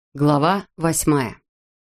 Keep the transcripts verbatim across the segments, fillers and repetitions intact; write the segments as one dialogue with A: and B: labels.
A: Глава восьмая.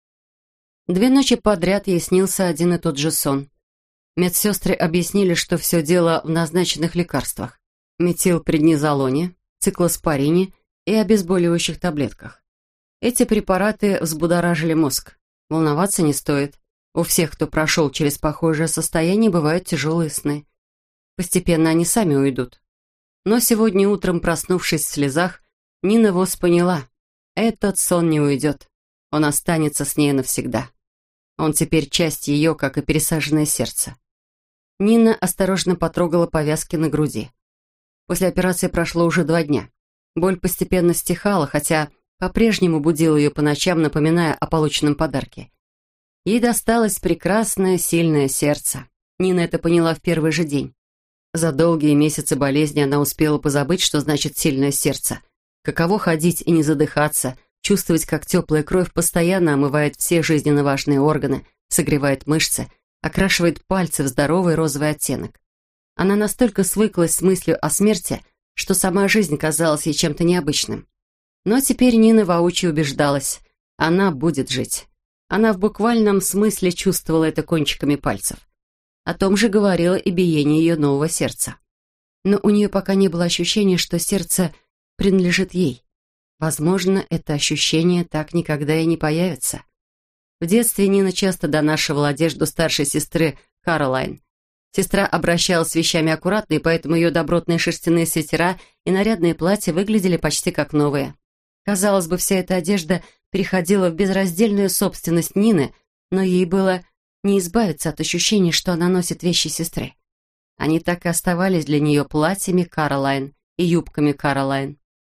A: Две ночи подряд ей снился один и тот же сон. Медсестры объяснили, что все дело в назначенных лекарствах: метилпреднизолоне, циклоспорине и обезболивающих таблетках. Эти препараты взбудоражили мозг. Волноваться не стоит. У всех, кто прошел через похожее состояние, бывают тяжелые сны. Постепенно они сами уйдут. Но сегодня утром, проснувшись в слезах, Нина Вос поняла: этот сон не уйдет. Он останется с ней навсегда. Он теперь часть ее, как и пересаженное сердце. Нина осторожно потрогала повязки на груди. После операции прошло уже два дня. Боль постепенно стихала, хотя по-прежнему будила ее по ночам, напоминая о полученном подарке. Ей досталось прекрасное, сильное сердце. Нина это поняла в первый же день. За долгие месяцы болезни она успела позабыть, что значит сильное сердце. Каково ходить и не задыхаться, чувствовать, как теплая кровь постоянно омывает все жизненно важные органы, согревает мышцы, окрашивает пальцы в здоровый розовый оттенок. Она настолько свыклась с мыслью о смерти, что сама жизнь казалась ей чем-то необычным. Но теперь Нина воочию убеждалась: она будет жить. Она в буквальном смысле чувствовала это кончиками пальцев. О том же говорило и биение ее нового сердца. Но у нее пока не было ощущения, что сердце принадлежит ей. Возможно, это ощущение так никогда и не появится. В детстве Нина часто донашивала одежду старшей сестры Каролайн. Сестра обращалась с вещами аккуратно, и поэтому ее добротные шерстяные свитера и нарядные платья выглядели почти как новые. Казалось бы, вся эта одежда переходила в безраздельную собственность Нины, но ей было не избавиться от ощущения, что она носит вещи сестры. Они так и оставались для нее платьями Каролайн и юбками Каролайн.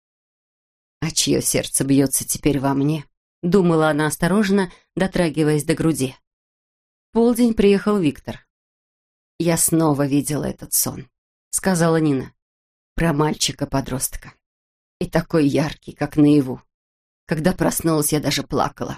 A: «А чье сердце бьется теперь во мне?» — думала она осторожно, дотрагиваясь до груди. В полдень приехал Виктор. «Я снова видела этот сон», — сказала Нина. «Про мальчика-подростка. И такой яркий, как наяву. Когда проснулась, я даже плакала».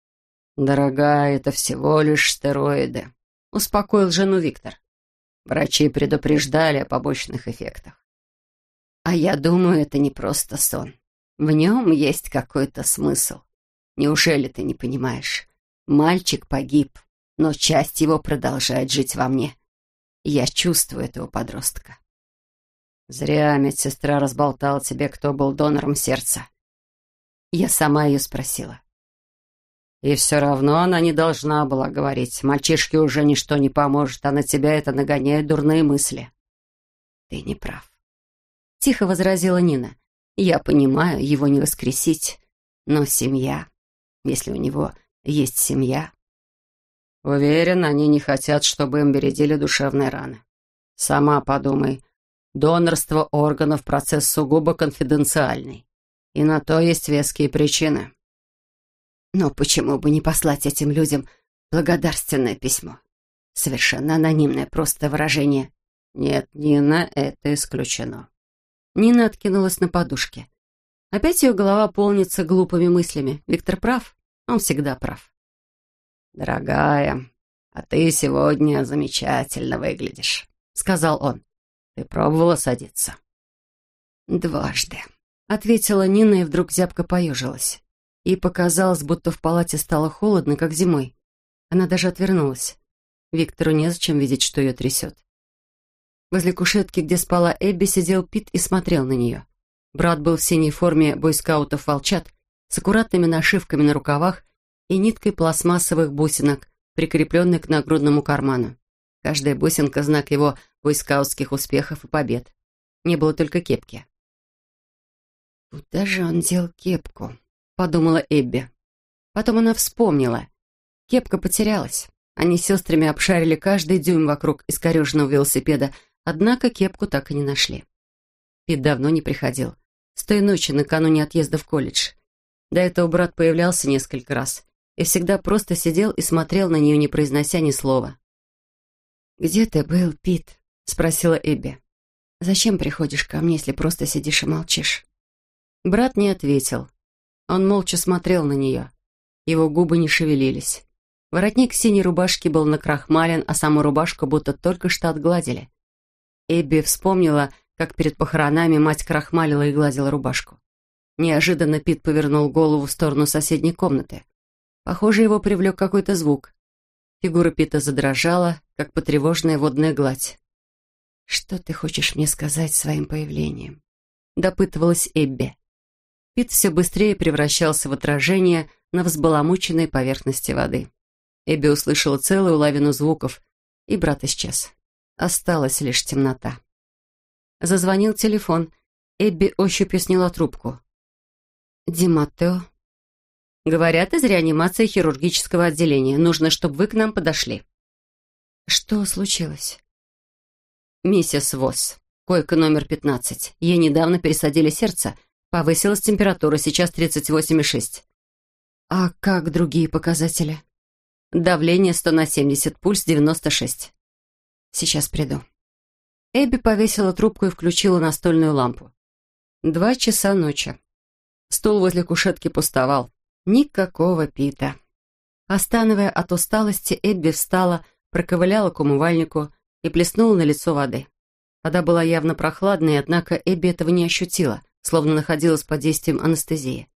A: «Дорогая, это всего лишь стероиды», — успокоил жену Виктор. «Врачи предупреждали о побочных эффектах». «А я думаю, это не просто сон. В нем есть какой-то смысл. Неужели ты не понимаешь? Мальчик погиб, но часть его продолжает жить во мне. Я чувствую этого подростка». «Зря медсестра разболтала тебе, кто был донором сердца». Я сама ее спросила. «И все равно она не должна была говорить. Мальчишке уже ничто не поможет, а на тебя это нагоняет дурные мысли». «Ты не прав», — тихо возразила Нина. «Я понимаю, его не воскресить, но семья, если у него есть семья...» «Уверен, они не хотят, чтобы им бередили душевные раны. Сама подумай, донорство органов — процесс сугубо конфиденциальный, и на то есть веские причины». «Но почему бы не послать этим людям благодарственное письмо? Совершенно анонимное, просто выражение». «Нет, Нина, это исключено». Нина откинулась на подушке. Опять ее голова полнится глупыми мыслями. Виктор прав, он всегда прав. «Дорогая, а ты сегодня замечательно выглядишь», — сказал он. «Ты пробовала садиться?» «Дважды», — ответила Нина и вдруг зябко поежилась. Ей показалось, будто в палате стало холодно, как зимой. Она даже отвернулась. Виктору незачем видеть, что ее трясет. Возле кушетки, где спала Эбби, сидел Пит и смотрел на нее. Брат был в синей форме бойскаутов-волчат, с аккуратными нашивками на рукавах и ниткой пластмассовых бусинок, прикрепленной к нагрудному карману. Каждая бусинка — знак его бойскаутских успехов и побед. Не было только кепки. «Куда же он дел кепку?» — подумала Эбби. Потом она вспомнила. Кепка потерялась. Они с сестрами обшарили каждый дюйм вокруг искореженного велосипеда, однако кепку так и не нашли. Пит давно не приходил. С той ночи, накануне отъезда в колледж. До этого брат появлялся несколько раз и всегда просто сидел и смотрел на нее, не произнося ни слова. «Где ты был, Пит?» — спросила Эбби. «Зачем приходишь ко мне, если просто сидишь и молчишь?» Брат не ответил. Он молча смотрел на нее. Его губы не шевелились. Воротник синей рубашки был накрахмален, а саму рубашку будто только что отгладили. Эбби вспомнила, как перед похоронами мать крахмалила и гладила рубашку. Неожиданно Пит повернул голову в сторону соседней комнаты. Похоже, его привлек какой-то звук. Фигура Пита задрожала, как потревоженная водная гладь. «Что ты хочешь мне сказать своим появлением?» — допытывалась Эбби. Пит все быстрее превращался в отражение на взбаламученной поверхности воды. Эбби услышала целую лавину звуков, и брат исчез. Осталась лишь темнота. Зазвонил телефон. Эбби ощупью сняла трубку. «Ди Маттео?» «Говорят, из реанимации хирургического отделения. Нужно, чтобы вы к нам подошли». «Что случилось?» «Миссис Восс. Койка номер пятнадцать. Ей недавно пересадили сердце. Повысилась температура, сейчас тридцать восемь и шесть». «А как другие показатели?» «Давление сто на семьдесят, пульс девяносто шесть». «Сейчас приду». Эбби повесила трубку и включила настольную лампу. Два часа ночи. Стул возле кушетки пустовал. Никакого Пита. Постановая от усталости, Эбби встала, проковыляла к умывальнику и плеснула на лицо воды. Вода была явно прохладной, однако Эбби этого не ощутила, словно находилась под действием анестезии.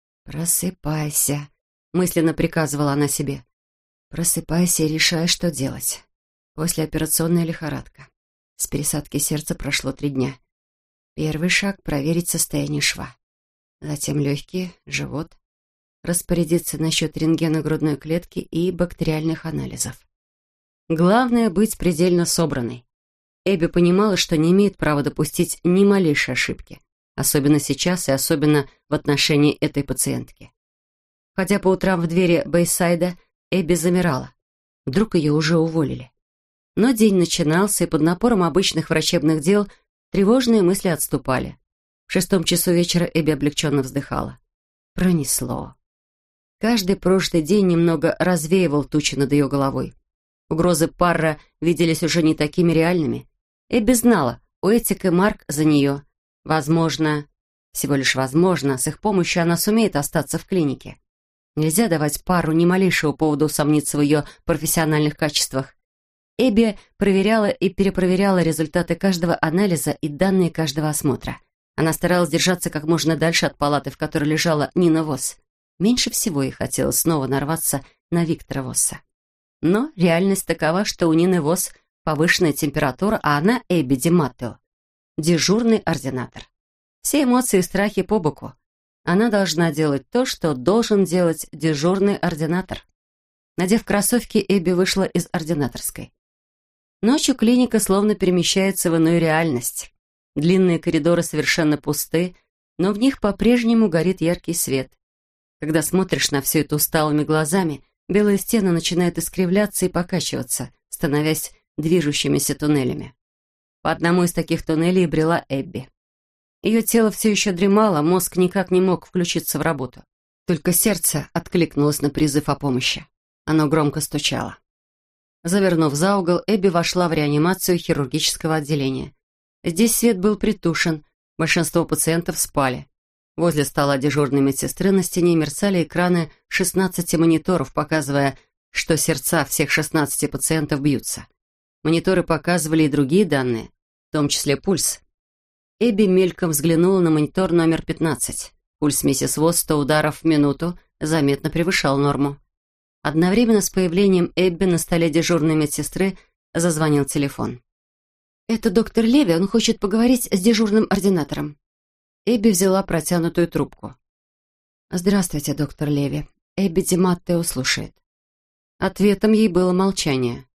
A: «Просыпайся», — мысленно приказывала она себе. «Просыпайся и решай, что делать. Послеоперационная лихорадка. С пересадки сердца прошло три дня. Первый шаг — проверить состояние шва. Затем легкие, живот. Распорядиться насчет рентгена грудной клетки и бактериальных анализов. Главное — быть предельно собранной. Эбби понимала, что не имеет права допустить ни малейшей ошибки, особенно сейчас и особенно в отношении этой пациентки. Хотя по утрам в двери Бэйсайда, Эбби замирала. Вдруг ее уже уволили. Но день начинался, и под напором обычных врачебных дел тревожные мысли отступали. В шестом часу вечера Эбби облегченно вздыхала. Пронесло. Каждый прожитый день немного развеивал тучи над ее головой. Угрозы Парра виделись уже не такими реальными. Эбби знала, Уэттик и Марк за нее. Возможно, всего лишь возможно, с их помощью она сумеет остаться в клинике. Нельзя давать Парру ни малейшего повода усомниться в ее профессиональных качествах. Эбби проверяла и перепроверяла результаты каждого анализа и данные каждого осмотра. Она старалась держаться как можно дальше от палаты, в которой лежала Нина Восс. Меньше всего ей хотелось снова нарваться на Виктора Восса. Но реальность такова, что у Нины Восс повышенная температура, а она, Эбби Ди Маттео, дежурный ординатор. Все эмоции и страхи по боку. Она должна делать то, что должен делать дежурный ординатор. Надев кроссовки, Эбби вышла из ординаторской. Ночью клиника словно перемещается в иную реальность. Длинные коридоры совершенно пусты, но в них по-прежнему горит яркий свет. Когда смотришь на все это усталыми глазами, белые стены начинают искривляться и покачиваться, становясь движущимися туннелями. По одному из таких туннелей брела Эбби. Ее тело все еще дремало, мозг никак не мог включиться в работу. Только сердце откликнулось на призыв о помощи. Оно громко стучало. Завернув за угол, Эбби вошла в реанимацию хирургического отделения. Здесь свет был притушен, большинство пациентов спали. Возле стола дежурной медсестры на стене мерцали экраны шестнадцати мониторов, показывая, что сердца всех шестнадцати пациентов бьются. Мониторы показывали и другие данные, в том числе пульс. Эбби мельком взглянула на монитор номер пятнадцать. Пульс миссис Восс сто ударов в минуту заметно превышал норму. Одновременно с появлением Эбби на столе дежурной медсестры зазвонил телефон. «Это доктор Леви, он хочет поговорить с дежурным ординатором». Эбби взяла протянутую трубку. «Здравствуйте, доктор Леви. Эбби Ди Маттео слушает». Ответом ей было молчание.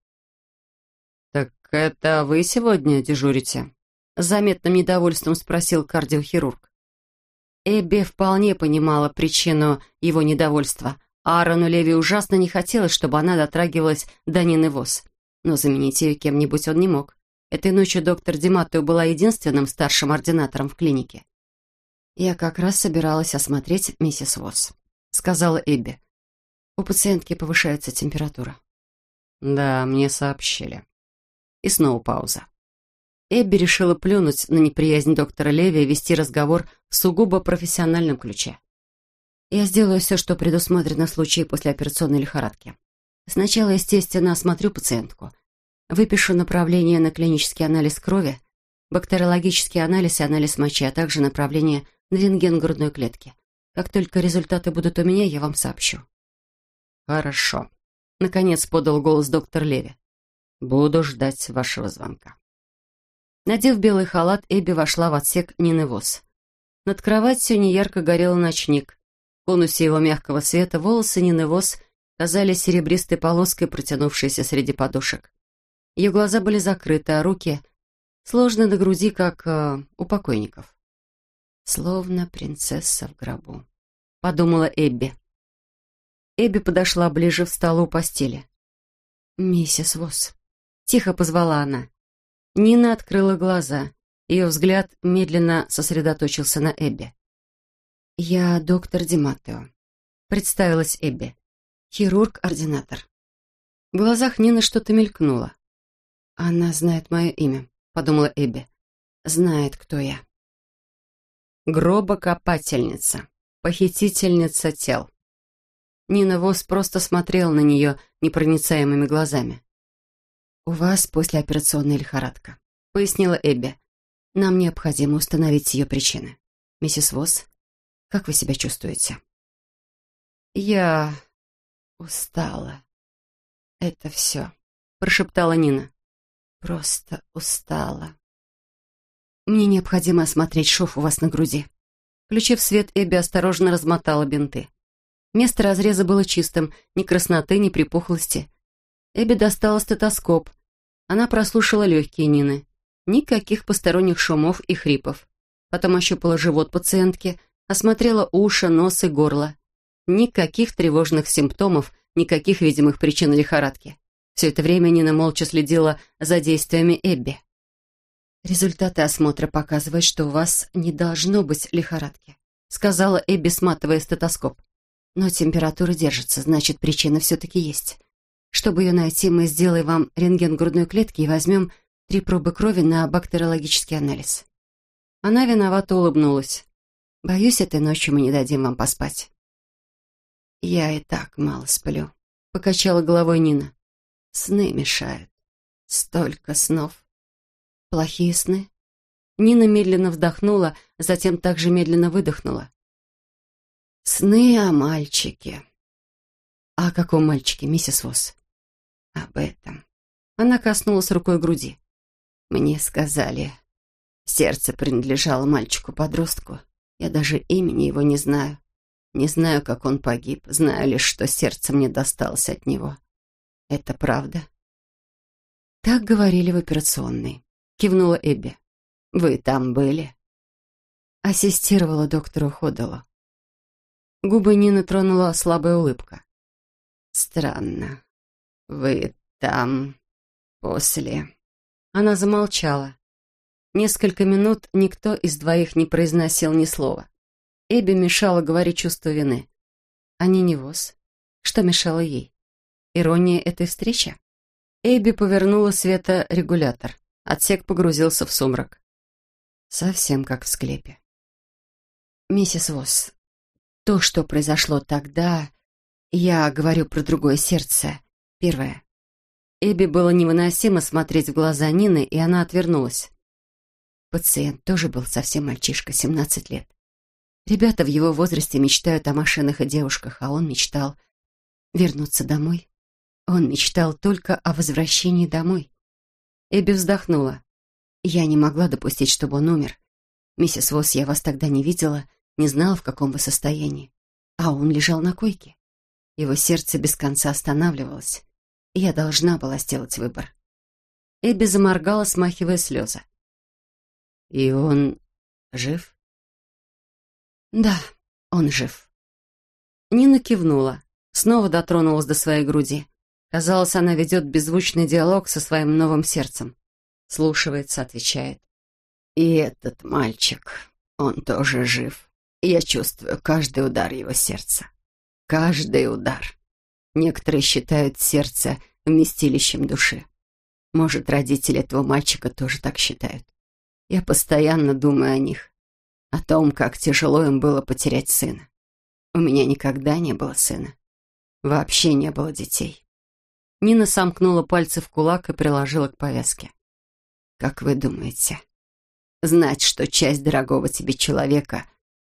A: «Так это вы сегодня дежурите?» С заметным недовольством спросил кардиохирург. Эбби вполне понимала причину его недовольства. Аарону Леви ужасно не хотелось, чтобы она дотрагивалась до Нины Восс. Но заменить ее кем-нибудь он не мог. Этой ночью доктор Ди Маттео была единственным старшим ординатором в клинике. «Я как раз собиралась осмотреть миссис Восс», — сказала Эбби. «У пациентки повышается температура». «Да, мне сообщили». И снова пауза. Эбби решила плюнуть на неприязнь доктора Леви и вести разговор в сугубо профессиональном ключе. «Я сделаю все, что предусмотрено в случае послеоперационной лихорадки. Сначала, естественно, осмотрю пациентку. Выпишу направление на клинический анализ крови, бактериологический анализ и анализ мочи, а также направление на рентген грудной клетки. Как только результаты будут у меня, я вам сообщу». «Хорошо», — наконец подал голос доктор Леви. «Буду ждать вашего звонка». Надев белый халат, Эбби вошла в отсек Нины Вос. Над кроватью неярко горел ночник. В конусе его мягкого света волосы Нины Вос казались серебристой полоской, протянувшейся среди подушек. Ее глаза были закрыты, а руки сложены на груди, как э, у покойников. «Словно принцесса в гробу», — подумала Эбби. Эбби подошла ближе, встала у постели. «Миссис Вос», — тихо позвала она. Нина открыла глаза. Ее взгляд медленно сосредоточился на Эбби. «Я доктор Ди Маттео», — представилась Эбби. «Хирург-ординатор». В глазах Нины что-то мелькнуло. «Она знает мое имя», — подумала Эбби. «Знает, кто я». Гробокопательница, похитительница тел. Нина Вос просто смотрела на нее непроницаемыми глазами. «У вас послеоперационная лихорадка», — пояснила Эбби. «Нам необходимо установить ее причины. Миссис Вос, как вы себя чувствуете?» «Я устала. Это все», — прошептала Нина. «Просто устала. Мне необходимо осмотреть шов у вас на груди». Включив свет, Эбби осторожно размотала бинты. Место разреза было чистым, ни красноты, ни припухлости. Эбби достала стетоскоп. Она прослушала легкие Нины. Никаких посторонних шумов и хрипов. Потом ощупала живот пациентки, осмотрела уши, нос и горло. Никаких тревожных симптомов, никаких видимых причин лихорадки. Все это время Нина молча следила за действиями Эбби. «Результаты осмотра показывают, что у вас не должно быть лихорадки», сказала Эбби, сматывая стетоскоп. «Но температура держится, значит, причина все-таки есть. Чтобы ее найти, мы сделаем вам рентген грудной клетки и возьмем три пробы крови на бактериологический анализ». Она виновато улыбнулась. «Боюсь, этой ночью мы не дадим вам поспать». «Я и так мало сплю», — покачала головой Нина. «Сны мешают. Столько снов». «Плохие сны?» Нина медленно вдохнула, затем также медленно выдохнула. «Сны о мальчике». «А о каком мальчике, миссис Вос?» «Об этом». Она коснулась рукой груди. «Мне сказали, сердце принадлежало мальчику-подростку. Я даже имени его не знаю. Не знаю, как он погиб. Знаю лишь, что сердце мне досталось от него. Это правда?» «Так говорили в операционной», — кивнула Эбби. «Вы там были?» Ассистировала доктору Ходалу. Губы Нины тронула слабая улыбка. «Странно. Вы там после...» Она замолчала. Несколько минут никто из двоих не произносил ни слова. Эбби мешала говорить чувство вины. А не Вос. Что мешало ей? Ирония этой встречи? Эбби повернула светорегулятор. Отсек погрузился в сумрак. Совсем как в склепе. «Миссис Вос, то, что произошло тогда... Я говорю про другое сердце. Первое». Эбби было невыносимо смотреть в глаза Нины, и она отвернулась. Пациент тоже был совсем мальчишка, семнадцать лет. Ребята в его возрасте мечтают о машинах и девушках, а он мечтал вернуться домой. Он мечтал только о возвращении домой. Эбби вздохнула. «Я не могла допустить, чтобы он умер. Миссис Вос, я вас тогда не видела, не знала, в каком вы состоянии. А он лежал на койке. Его сердце без конца останавливалось. Я должна была сделать выбор». Эбби заморгала, смахивая слезы. «И он жив?» «Да, он жив». Нина кивнула, снова дотронулась до своей груди. Казалось, она ведет беззвучный диалог со своим новым сердцем. Слушается, отвечает. «И этот мальчик, он тоже жив. Я чувствую каждый удар его сердца. Каждый удар. Некоторые считают сердце вместилищем души. Может, родители этого мальчика тоже так считают. Я постоянно думаю о них, о том, как тяжело им было потерять сына. У меня никогда не было сына. Вообще не было детей». Нина сомкнула пальцы в кулак и приложила к повязке. «Как вы думаете, знать, что часть дорогого тебе человека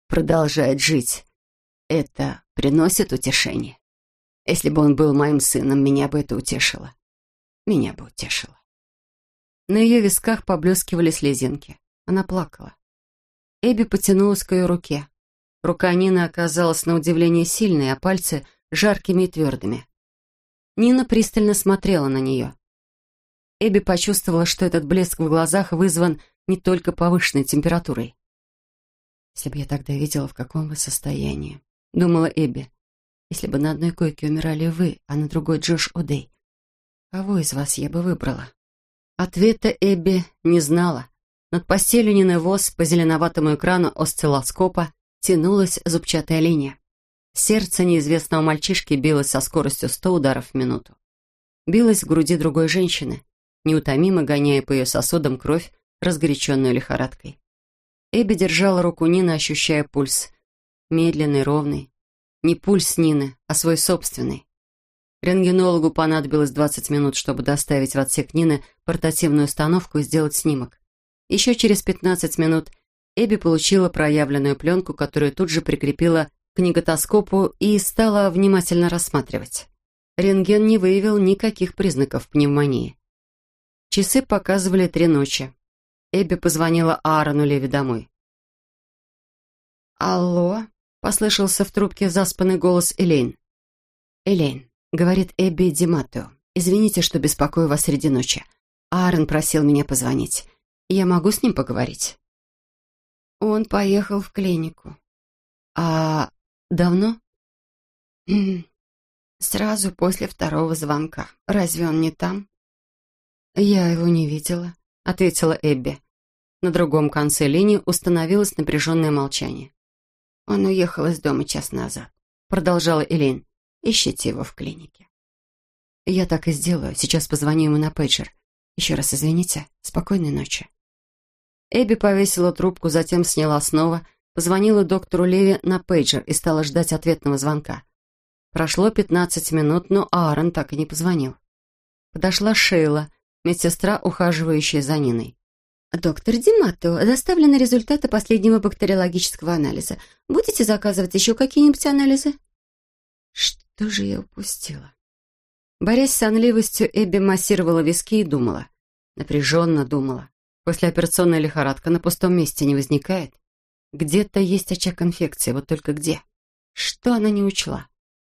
A: продолжает жить. Это приносит утешение. Если бы он был моим сыном, меня бы это утешило. Меня бы утешило». На ее висках поблескивали слезинки. Она плакала. Эбби потянулась к ее руке. Рука Нины оказалась на удивление сильной, а пальцы жаркими и твердыми. Нина пристально смотрела на нее. Эбби почувствовала, что этот блеск в глазах вызван не только повышенной температурой. «Если бы я тогда видела, в каком вы состоянии», — думала Эбби. «Если бы на одной койке умирали вы, а на другой Джош О'Дей, кого из вас я бы выбрала?» Ответа Эбби не знала. Над постелью Нины Вос по зеленоватому экрану осциллоскопа тянулась зубчатая линия. Сердце неизвестного мальчишки билось со скоростью сто ударов в минуту. Билось в груди другой женщины, неутомимо гоняя по ее сосудам кровь, разгоряченную лихорадкой. Эбби держала руку Нины, ощущая пульс. Медленный, ровный. Не пульс Нины, а свой собственный. Рентгенологу понадобилось двадцать минут, чтобы доставить в отсек Нины портативную установку и сделать снимок. Еще через пятнадцать минут Эбби получила проявленную пленку, которую тут же прикрепила к неготоскопу и стала внимательно рассматривать. Рентген не выявил никаких признаков пневмонии. Часы показывали три ночи. Эбби позвонила Аарону Леви домой. «Алло?» — послышался в трубке заспанный голос Элейн. «Элейн», — говорит Эбби Диматео, — «извините, что беспокою вас среди ночи. Аарон просил меня позвонить. Я могу с ним поговорить?» «Он поехал в клинику». «А давно?» «Сразу после второго звонка. Разве он не там?» «Я его не видела», — ответила Эбби. На другом конце линии установилось напряженное молчание. «Он уехал из дома час назад», — продолжала Элейн. «Ищите его в клинике». «Я так и сделаю. Сейчас позвоню ему на пейджер. Еще раз извините. Спокойной ночи». Эбби повесила трубку, затем сняла снова, позвонила доктору Леви на пейджер и стала ждать ответного звонка. Прошло пятнадцать минут, но Аарон так и не позвонил. Подошла Шейла, медсестра, ухаживающая за Ниной. «Доктор Диматео, доставлены результаты последнего бактериологического анализа. Будете заказывать еще какие-нибудь анализы?» Что же я упустила? Борясь с сонливостью, Эбби массировала виски и думала. Напряженно думала. Послеоперационная лихорадка на пустом месте не возникает. Где-то есть очаг инфекции, вот только где? Что она не учла?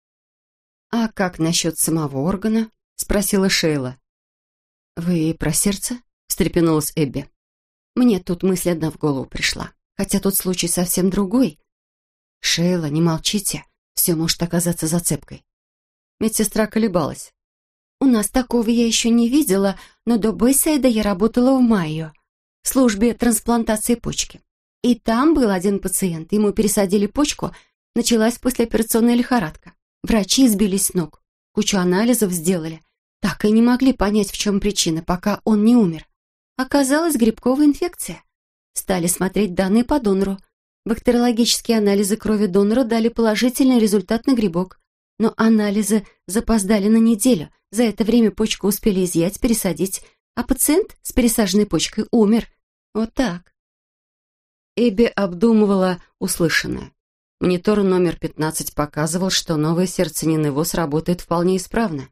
A: «А как насчет самого органа?» — спросила Шейла. «Вы про сердце?» — встрепенулась Эбби. «Мне тут мысль одна в голову пришла, хотя тут случай совсем другой». «Шейла, не молчите, все может оказаться зацепкой». Медсестра колебалась. «У нас такого я еще не видела, но до Бэйсайда я работала в Майо, в службе трансплантации почки. И там был один пациент, ему пересадили почку, началась послеоперационная лихорадка. Врачи сбились с ног, кучу анализов сделали, так и не могли понять, в чем причина, пока он не умер. Оказалась грибковая инфекция. Стали смотреть данные по донору. Бактериологические анализы крови донора дали положительный результат на грибок. Но анализы запоздали на неделю. За это время почку успели изъять, пересадить, а пациент с пересаженной почкой умер. Вот так». Эбби обдумывала услышанное. Монитор номер пятнадцать показывал, что новое сердце Нины Вос работает вполне исправно.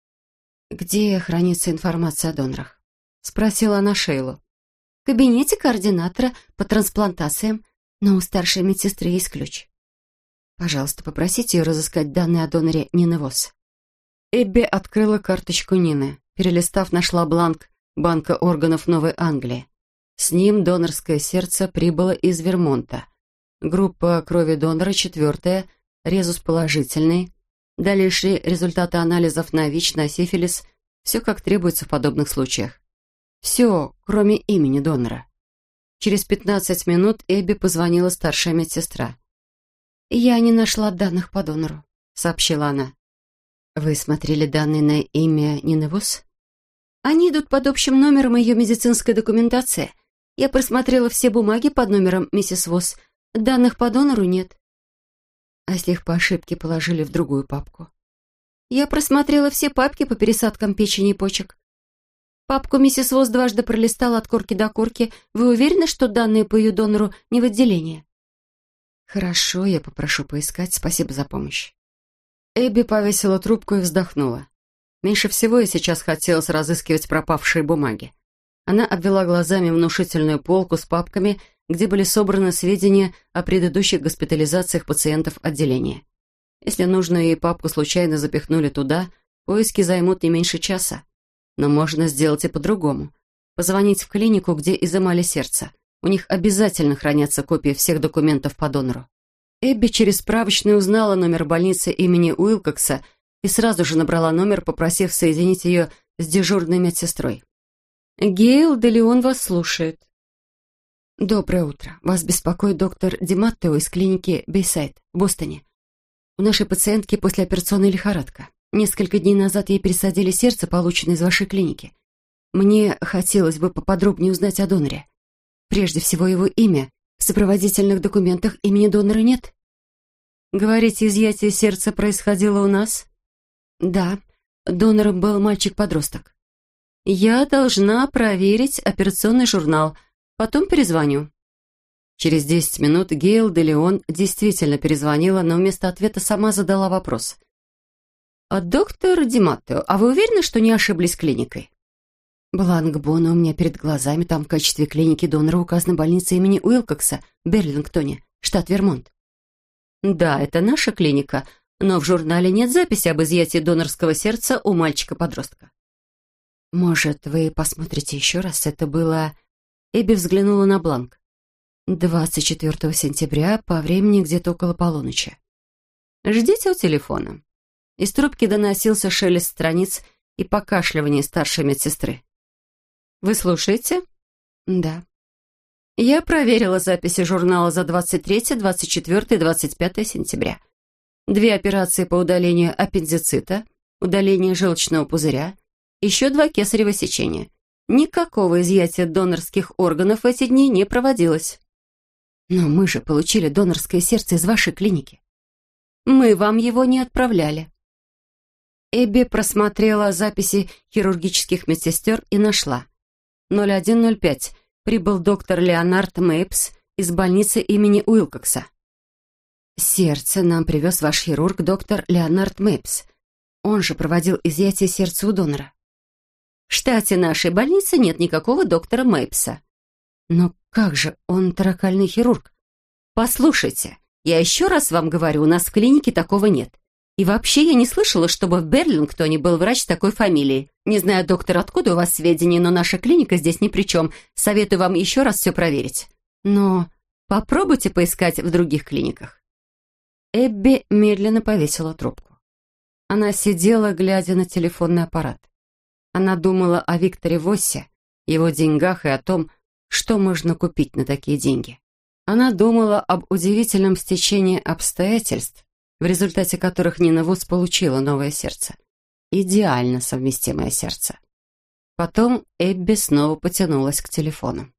A: «Где хранится информация о донорах?» — спросила она Шейлу. «В кабинете координатора по трансплантациям, но у старшей медсестры есть ключ. Пожалуйста, попросите ее разыскать данные о доноре Нины Вос». Эбби открыла карточку Нины. Перелистав, нашла бланк Банка органов Новой Англии. С ним донорское сердце прибыло из Вермонта. Группа крови донора четвертая, резус положительный. Дальнейшие результаты анализов на ВИЧ, на сифилис. Все как требуется в подобных случаях. Все, кроме имени донора. Через пятнадцать минут Эбби позвонила старшая медсестра. «Я не нашла данных по донору», — сообщила она. «Вы смотрели данные на имя Нины Вос?» «Они идут под общим номером ее медицинской документации. Я просмотрела все бумаги под номером миссис Вос. Данных по донору нет». «А если их по ошибке положили в другую папку?» «Я просмотрела все папки по пересадкам печени и почек. Папку миссис Вос дважды пролистала от корки до корки. Вы уверены, что данные по ее донору не в отделении?» «Хорошо, я попрошу поискать. Спасибо за помощь». Эбби повесила трубку и вздохнула. Меньше всего ей сейчас хотелось разыскивать пропавшие бумаги. Она обвела глазами внушительную полку с папками, где были собраны сведения о предыдущих госпитализациях пациентов отделения. Если нужную ей папку случайно запихнули туда, поиски займут не меньше часа. Но можно сделать и по-другому. Позвонить в клинику, где изымали сердце. У них обязательно хранятся копии всех документов по донору. Эбби через справочную узнала номер больницы имени Уилкокса и сразу же набрала номер, попросив соединить ее с дежурной медсестрой. «Гейл де Леон вас слушает». «Доброе утро. Вас беспокоит доктор Диматтео из клиники Бейсайд в Бостоне. У нашей пациентки послеоперационная лихорадка. Несколько дней назад ей пересадили сердце, полученное из вашей клиники. Мне хотелось бы поподробнее узнать о доноре. Прежде всего его имя. В сопроводительных документах имени донора нет». «Говорите, изъятие сердца происходило у нас?» «Да. Донором был мальчик-подросток». «Я должна проверить операционный журнал. Потом перезвоню». Через десять минут Гейл де Леон действительно перезвонила, но вместо ответа сама задала вопрос. «А доктор Диматтео, а вы уверены, что не ошиблись клиникой?» «Бланк Бона у меня перед глазами. Там в качестве клиники донора указана больница имени Уилкокса в Берлингтоне, штат Вермонт». «Да, это наша клиника, но в журнале нет записи об изъятии донорского сердца у мальчика-подростка». «Может, вы посмотрите еще раз? Это было...» Эбби взглянула на бланк. «двадцать четвёртого сентября, по времени где-то около полуночи». «Ждите у телефона». Из трубки доносился шелест страниц и покашливание старшей медсестры. «Вы слушаете?» «Да». Я проверила записи журнала за двадцать третье, двадцать четвёртое и двадцать пятое сентября. Две операции по удалению аппендицита, удаление желчного пузыря, еще два кесарево сечения. Никакого изъятия донорских органов в эти дни не проводилось. «Но мы же получили донорское сердце из вашей клиники». «Мы вам его не отправляли». Эбби просмотрела записи хирургических медсестер и нашла. ноль один ноль пять. Прибыл доктор Леонард Мейпс из больницы имени Уилкокса. «Сердце нам привез ваш хирург, доктор Леонард Мейпс. Он же проводил изъятие сердца у донора». «В штате нашей больницы нет никакого доктора Мейпса». «Но как же, он торакальный хирург». «Послушайте, я еще раз вам говорю, у нас в клинике такого нет. И вообще я не слышала, чтобы в Берлингтоне был врач такой фамилии. Не знаю, доктор, откуда у вас сведения, но наша клиника здесь ни при чем. Советую вам еще раз все проверить. Но попробуйте поискать в других клиниках». Эбби медленно повесила трубку. Она сидела, глядя на телефонный аппарат. Она думала о Викторе Воссе, его деньгах и о том, что можно купить на такие деньги. Она думала об удивительном стечении обстоятельств, в результате которых Нина Восс получила новое сердце. Идеально совместимое сердце. Потом Эбби снова потянулась к телефону.